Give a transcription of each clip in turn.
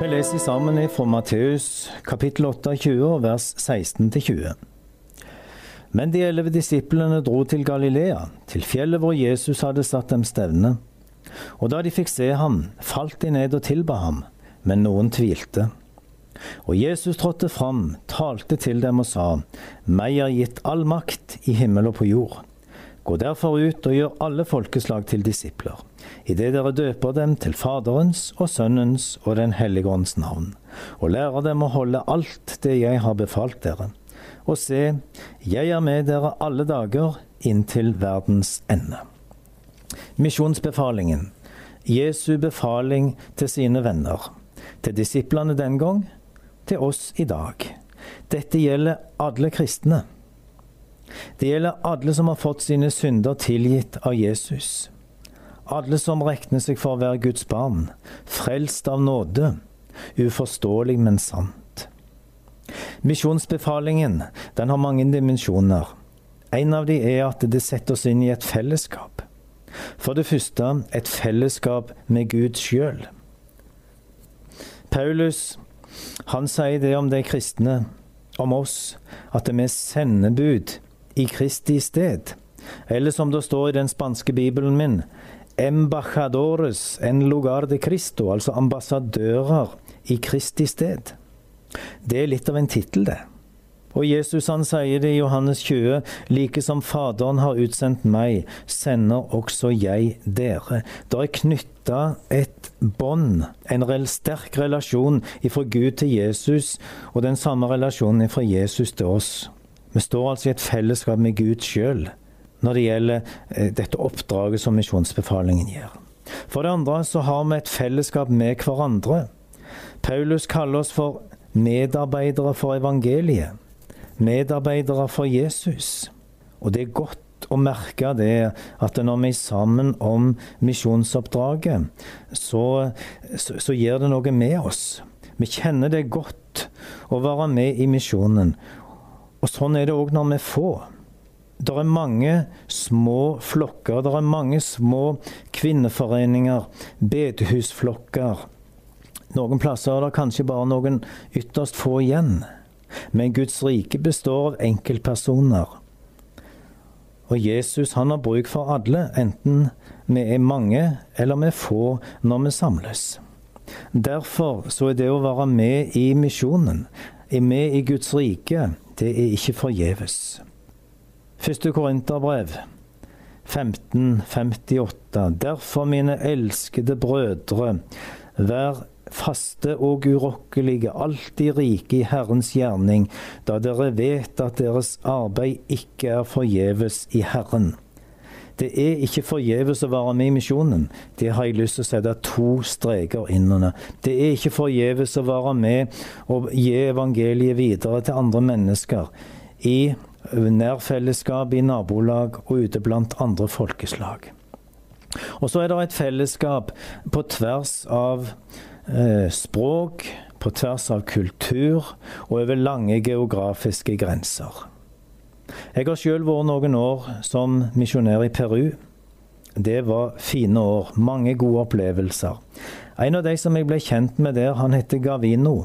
Vi leser sammen fra Matteus kapittel 28, vers 16-20. Men de 11 disiplene dro til Galilea, til fjellet hvor Jesus hadde satt dem stevne. Og da de fikk se ham, falt de ned og tilba ham, men noen tvilte. Og Jesus trådte fram, talte til dem og sa, «Meg er gitt all makt i himmel og på jord. Gå derfor ut og gjør alle folkeslag til disipler, i det dere døper dem til Faderens og Sønnens og den Hellige Ånds navn, og lærer dem å holde alt det jeg har befalt dere. Og se, jeg er med dere alle dager inntil verdens ende.» Misjonsbefalingen, Jesu befaling til sine venner, til disiplene den gang, til oss i dag. Dette gjelder alle kristne. Det gjelder alle som har fått sine synder tilgitt av Jesus. Alle som regner seg for å være Guds barn, frelst av nåde, uforståelig, men sant. Misjonsbefalingen, den har mange dimensjoner. En av de er at det setter oss inn i et fellesskap. For det første, et fellesskap med Gud selv. Paulus, han sier det om de kristne, om oss, at vi er sendebud i Kristi sted. Eller som det står i den spanske bibelen min, embajadores en lugar de Cristo, altså ambassadører i Kristi sted. Det er litt av en titel det. Og Jesus han sier det i Johannes 20, like som Faderen har utsendt meg, sender også jeg dere. Det er knyttet et bånd, en sterk relasjon fra Gud til Jesus, og den samme relasjonen fra Jesus til oss. Vi står altså i et fellesskap med Gud selv, når det gjelder dette oppdraget som misjonsbefalingen gjør. For det andre så har vi et fellesskap med hverandre. Paulus kaller oss for medarbeidere for evangeliet. Medarbeidere for Jesus. Og det er godt å merke det at når vi er sammen om misjonsoppdraget, så gjør det noe med oss. Vi kjenner det godt å være med i misjonen. Og sånn er det også når vi får. Det er mange små flokker, det er mange små kvinneforeninger, bedehusflokker. Noen plasser er det kanskje bare noen ytterst få igjen. Men Guds rike består av enkeltpersoner. Og Jesus han har bruk for alle, enten vi er mange eller vi er få når vi samles. Derfor så er det å være med i misjonen, er med i Guds rike, det er ikke forgjeves. 1. Korinterbrev 15:58. Derfor, mine elskede brødre, vær faste og urokkelige, alltid rike i Herrens gjerning, da dere vet at deres arbeid ikke er forgjeves i Herren. Det er ikke forgjeves å være med i misjonen. Det har jeg lyst til å sette 2 streker innunder. Det er ikke forgjeves å være med og gi evangeliet videre til andre mennesker i nærfellesskap, i nabolag og ute blant andre folkeslag. Og så er det et fellesskap på tvers av språk, på tvers av kultur og over lange geografiske grenser. Jeg har selv vært noen år som misjonær i Peru. Det var fine år, mange gode opplevelser. En av de som jeg ble kjent med der, han heter Gavino.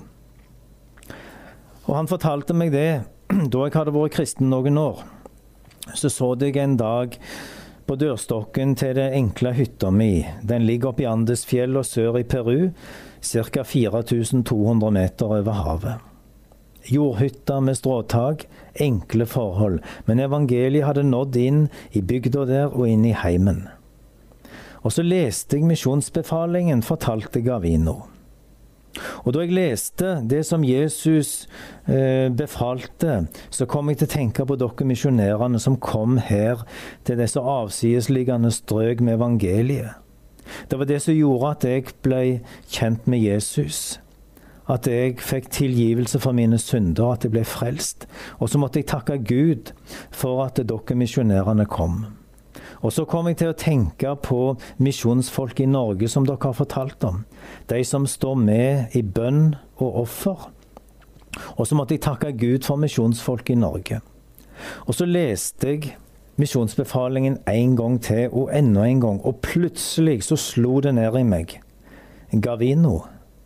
Og han fortalte meg det, da jeg hadde vært kristen noen år. Så jeg en dag på dørstokken til det enkle hytta mi. Den ligger oppe i Andesfjell og sør i Peru, ca. 4200 meter over havet. Jordhytta med stråtak, enkle forhold, men evangeliet hadde nådd inn i bygda der og inn i heimen. Og så leste jeg misjonsbefalingen, fortalte Gavino. Og da jeg leste det som Jesus befalte, så kom jeg til å tenke på dere misjonærene som kom her til disse avsidesliggende strøk med evangeliet. Det var det som gjorde at jeg ble kjent med Jesus. At jeg fikk tilgivelse for mine synder, at jeg ble frelst. Og så måtte jeg takke Gud for at dere misjonærene kom. Og så kom jeg til å tenke på misjonsfolk i Norge som dere har fortalt om. De som står med i bønn og offer. Og så måtte jeg takke Gud for misjonsfolk i Norge. Og så leste jeg misjonsbefalingen en gang til og enda en gang. Og plutselig så slo det ned i meg. Gavino.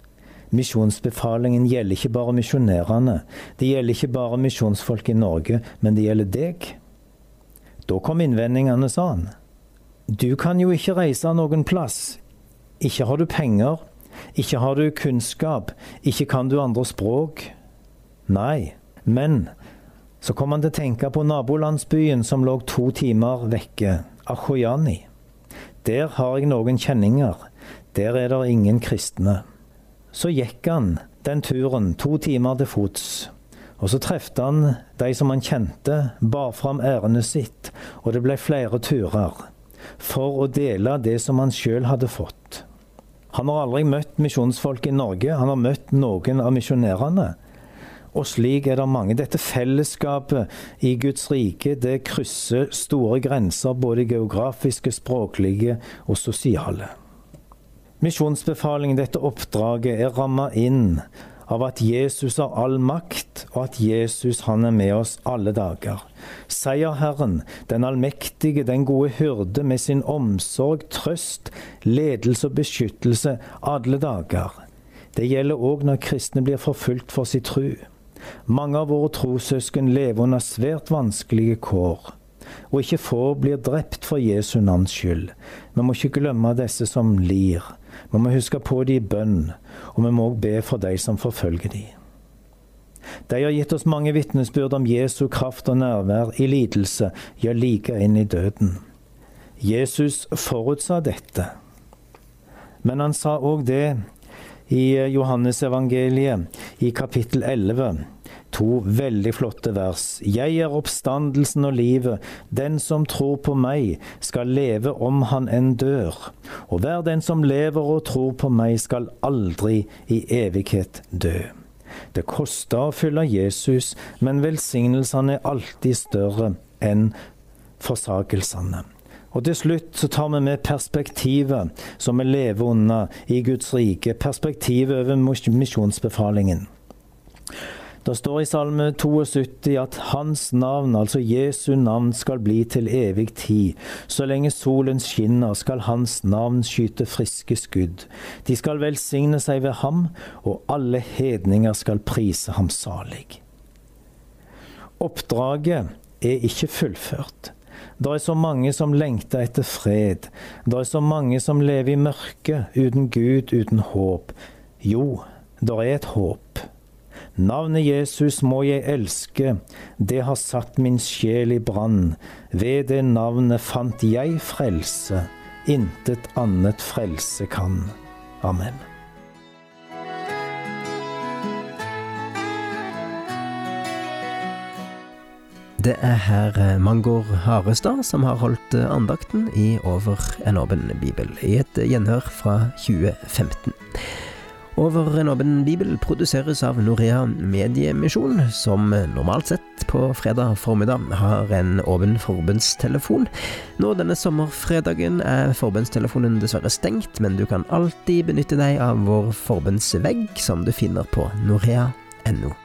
Misjonsbefalingen gjelder ikke bare misjonærene. Det gjelder ikke bare misjonsfolk i Norge, men det gjelder deg. Da kom innvendingene sånn. Du kan jo ikke reise noen plass. Ikke har du penger. Ikke har du kunnskap. Ikke kan du andre språk. Nei, men så kom han til å tenke på nabolandsbyen som lå 2 timer vekke, Ahojani. Der har jeg noen kjenninger. Der er det ingen kristne. Så gikk han den turen 2 timer til fots, og så trefte han de som han kjente, bar fram ærendet sitt, og det ble flere turer, for å dele det som han selv hadde fått. Han har aldri møtt misjonsfolk i Norge, han har møtt noen av misjonærene. Og slik er det mange. Dette fellesskapet i Guds rike, det krysser store grenser, både geografiske, språklige og sosiale. Misjonsbefalingen, dette oppdraget, er rammet inn av at Jesus har all makt, og at Jesus han er med oss alle dager. Seierherren, den allmektige, den gode hyrde, med sin omsorg, trøst, ledelse og beskyttelse alle dager. Det gjelder også når kristne blir forfulgt for sin tro. Mange av våre trossøsken lever under svært vanskelige kår, og ikke få blir drept for Jesu navns skyld. Vi må ikke glemme disse som lir. Vi må huske på de i bønn, og vi må også be for de som forfølger de. De har gitt oss mange vitnesbyrd om Jesu kraft og nærvær i lidelse, ja, like inn i døden. Jesus forutsa dette. Men han sa også det i Johannes evangeliet, i kapittel 11, 2 veldig flotte vers. Jeg er oppstandelsen og livet. Den som tror på meg skal leve om han enn dør. Og hver den som lever og tror på meg skal aldri i evighet dø. Det koster å følge Jesus, men velsignelsene er alltid større enn forsakelsene. Og til slutt så tar vi med perspektivet som vi lever under i Guds rike, perspektivet over misjonsbefalingen. Det står i Salme 72 at hans navn, altså Jesu navn, skal bli til evig tid. Så lenge solen skinner skal hans navn skyte friske skudd. De skal velsigne seg ved ham, og alle hedninger skal prise ham salig. Oppdraget er ikke fullført. Det er så mange som lengter etter fred. Det er så mange som lever i mørke, uten Gud, uten håp. Jo, det er et håp. Navnet Jesus må jeg elske, det har satt min sjel i brann. Ved det navnet fant jeg frelse, intet annet frelse kan. Amen. Det er her Mangor Harestad som har holdt andakten i Over en åpen bibel, i et gjenhør fra 2015. Over en åpen bibel produseres av Norea Mediemisjon, som normalt sett på fredag formiddag har en åpen forbundstelefon. Nå denne sommerfredagen er forbundstelefonen dessverre stengt, men du kan alltid benytte deg av vår forbundsvegg som du finner på norea.no.